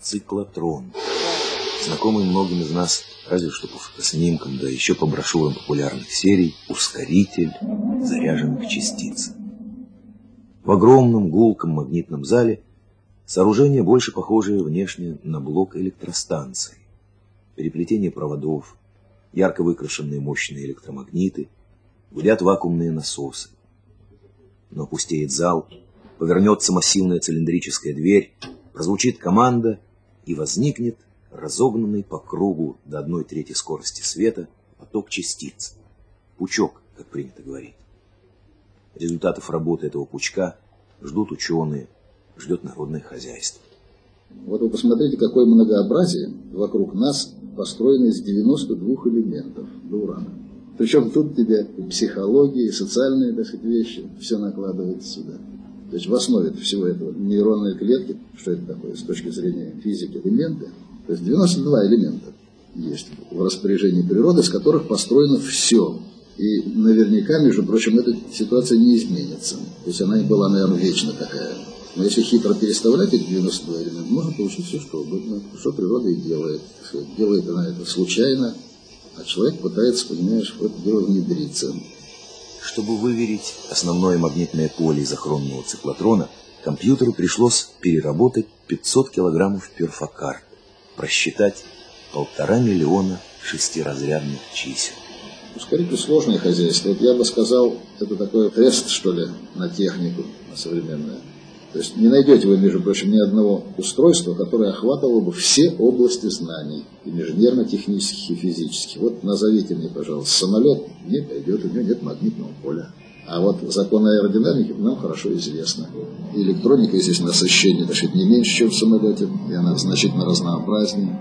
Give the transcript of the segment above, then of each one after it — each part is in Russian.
циклотрон. Знакомый многим из нас, разве что по фотоснимкам, да еще по брошюрам популярных серий, ускоритель заряженных частиц. В огромном гулком магнитном зале сооружение, больше похожее внешне на блок электростанции. Переплетение проводов, ярко выкрашенные мощные электромагниты, гудят вакуумные насосы. Но пустеет зал, повернется массивная цилиндрическая дверь, прозвучит команда, и возникнет разогнанный по кругу до 1/3 скорости света поток частиц. Пучок, как принято говорить. Результатов работы этого пучка ждут ученые, ждет народное хозяйство. Вот вы посмотрите, какое многообразие вокруг нас построено из 92 элементов до урана. Причем тут тебе и психология, и социальные, так сказать, вещи, все накладывается сюда. То есть в основе всего этого нейронные клетки, что это такое с точки зрения физики, элементы. То есть 92 элемента есть в распоряжении природы, из которых построено все. И наверняка, между прочим, эта ситуация не изменится. То есть она и была, наверное, вечно такая. Но если хитро переставлять эти 92 элемента, можно получить все, что угодно. Что природа и делает. Делает она это случайно, а человек пытается, понимаешь, в это дело внедриться. Чтобы выверить основное магнитное поле изохронного циклотрона, компьютеру пришлось переработать 500 килограммов перфокарт, просчитать 1,5 миллиона шестиразрядных чисел. Ускоритель сложное хозяйство. Вот я бы сказал, это такой тест, что ли, на технику, на современную. То есть не найдете вы, между прочим, ни одного устройства, которое охватывало бы все области знаний, инженерно-технических и физических. Вот назовите мне, пожалуйста, самолет, не пойдет, у него нет магнитного поля. А вот законы аэродинамики нам хорошо известны. И электроника, естественно, насыщение, так сказать, не меньше, чем в самолете, и она значительно разнообразнее.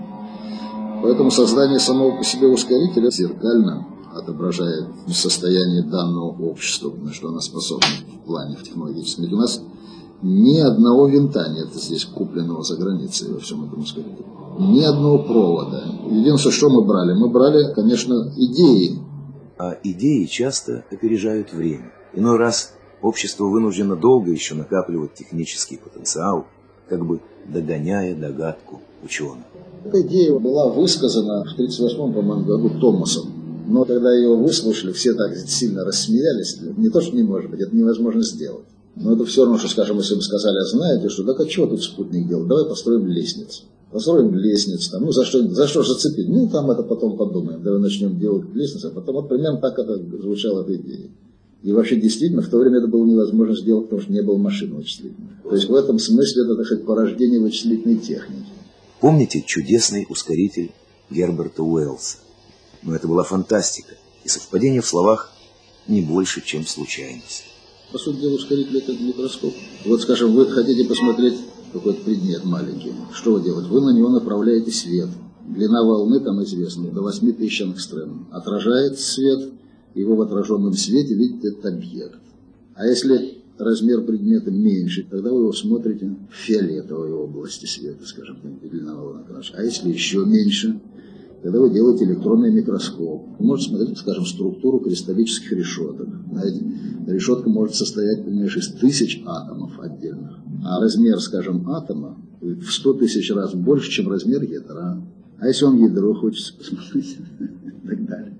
Поэтому создание самого по себе ускорителя зеркально отображает состояние данного общества, на что оно способно в плане технологическом. Ведь у нас ни одного винта нет здесь купленного за границей во всем этом ускорителе. Ни одного провода. Единственное, что мы брали? Мы брали, конечно, идеи. А идеи часто опережают время. Иной раз общество вынуждено долго еще накапливать технический потенциал, как бы догоняя догадку ученых. Эта идея была высказана в 1938, по-моему, году Томасом. Но когда его выслушали, все так сильно рассмеялись. Не то, что не может быть, это невозможно сделать. Но это все равно, что, скажем, если бы сказали, а знаете, что, так а чего тут спутник делать? Давай построим лестницу. Построим лестницу, там, ну за что зацепить? Ну там это потом подумаем, давай начнем делать лестницу, а потом вот примерно так это звучала эта идея. И вообще действительно в то время это было невозможно сделать, потому что не было машин вычислительных. То есть в этом смысле это, так сказать, порождение вычислительной техники. Помните чудесный ускоритель Герберта Уэллса? Но это была фантастика, и совпадение в словах не больше, чем случайность. По сути дела, ускоритель — это микроскоп. Вот, скажем, вы хотите посмотреть какой-то предмет маленький. Что вы делаете? Вы на него направляете свет. Длина волны там известна, до 8000 ангстрем. Отражает свет, его в отраженном свете видит этот объект. А если размер предмета меньше, тогда вы его смотрите в фиолетовой области света, скажем, длина волны. А если еще меньше, тогда вы делаете электронный микроскоп. Вы можете смотреть, скажем, структуру кристаллических решеток. Знаете, решетка может состоять, понимаешь, из 1000 атомов отдельных. А размер, скажем, атома в 100 000 раз больше, чем размер ядра. А если вам ядро хочется посмотреть, и так далее.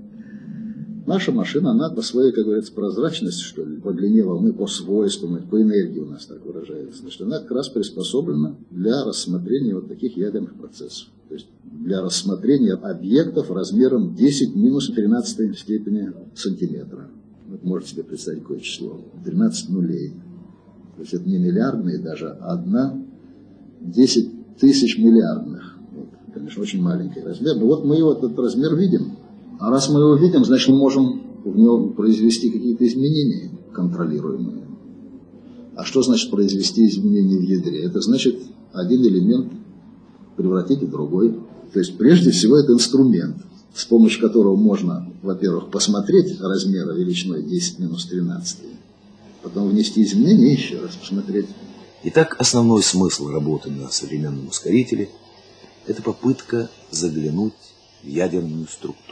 Наша машина, она по своей, как говорится, прозрачности, что ли, по длине волны, по свойствам, по энергии у нас так выражается. Значит, она как раз приспособлена для рассмотрения вот таких ядерных процессов. То есть для рассмотрения объектов размером 10 минус 13 степени сантиметра. Вы можете себе представить какое число. 13 нулей. То есть это не миллиардные даже, а 10 тысяч миллиардных. Вот, конечно, очень маленький размер. Но вот мы его этот размер видим. А раз мы его видим, значит мы можем в него произвести какие-то изменения контролируемые. А что значит произвести изменения в ядре? Это значит один элемент превратить в другой. То есть прежде всего это инструмент, с помощью которого можно, во-первых, посмотреть размеры величиной 10 минус 13, потом внести изменения и еще раз посмотреть. Итак, основной смысл работы на современном ускорителе – это попытка заглянуть в ядерную структуру.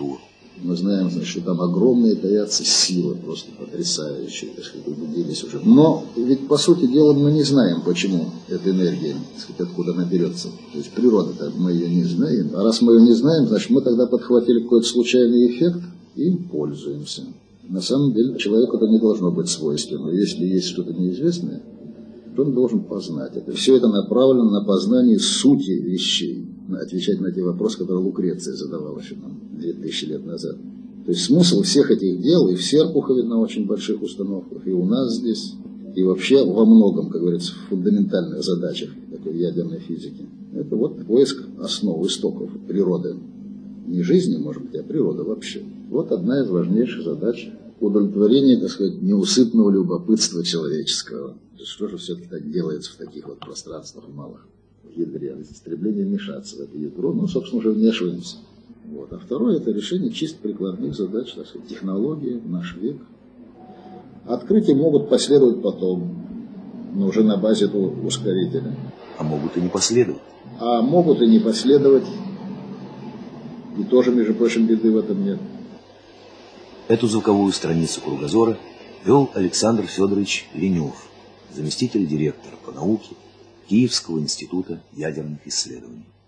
Мы знаем, значит, что там огромные таятся силы, просто потрясающие, так сказать, убедились уже. Но ведь, по сути дела, мы не знаем, почему эта энергия, так сказать, откуда она берется. То есть природа-то мы ее не знаем. А раз мы ее не знаем, значит, мы тогда подхватили какой-то случайный эффект и им пользуемся. На самом деле человеку это не должно быть свойственно. Если есть что-то неизвестное, то он должен познать это. Все это направлено на познание сути вещей. Отвечать на те вопросы, которые Лукреция задавала еще нам 2000 лет назад. То есть смысл всех этих дел и в Серпухове на очень больших установках, и у нас здесь, и вообще во многом, как говорится, в фундаментальных задачах такой ядерной физики. Это вот поиск основ, истоков природы. Не жизни, может быть, а природы вообще. Вот одна из важнейших задач удовлетворения, так сказать, неусыпного любопытства человеческого. Что же все-таки так делается в таких вот пространствах малых, в ядре? Стремление вмешаться в это ядро, ну, собственно, уже вмешиваемся. Вот. А второе – это решение чисто прикладных задач, так сказать, технологии, наш век. Открытия могут последовать потом, но уже на базе этого ускорителя. А могут и не последовать. А могут и не последовать. И тоже, между прочим, беды в этом нет. Эту звуковую страницу «Кругозора» вел Александр Федорович Ленев, заместитель директора по науке Киевского института ядерных исследований.